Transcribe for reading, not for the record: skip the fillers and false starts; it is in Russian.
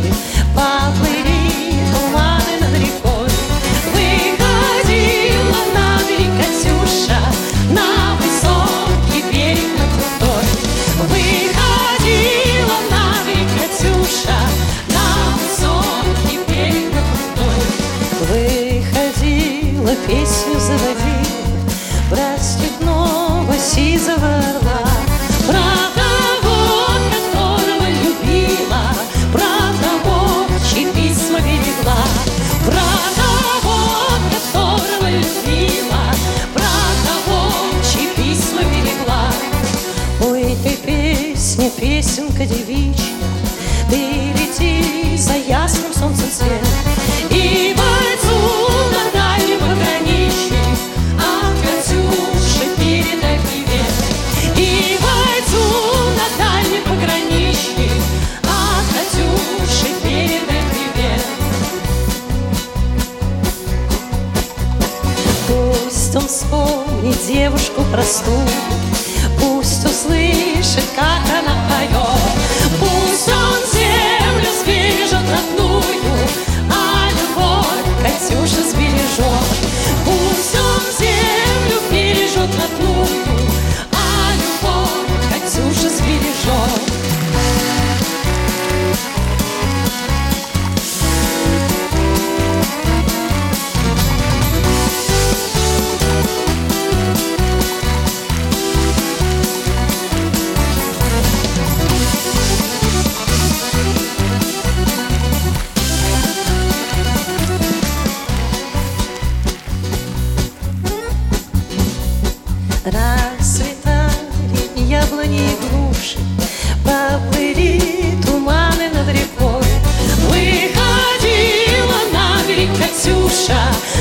поплыли туманы над рекой. Выходила на берег Катюша, на высокий берег, на крутой. Выходила на берег Катюша, на высокий берег, на крутой. Выходила, песню заводила про степного сизого орла, про того, которого любила, про того, чьи письма берегла, про того, которого любила, про того, чьи письма берегла. Ой, ты песня, песенка девичья, ты лети за ясным солнцем свет, и бойцу на дальнем пограничье от Катюши передай привет. И бойцу на дальнем пограничье от Катюши передай привет. Пусть он вспомнит девушку простую, пусть услышит, как она поет, пусть он землю сбережет родную, а любовь Катюша сбережет. Пусть он землю бережет родную, а любовь Катюша сбережет. Расцветали яблони и груши, поплыли туманы над рекой. Выходила на берег Катюша,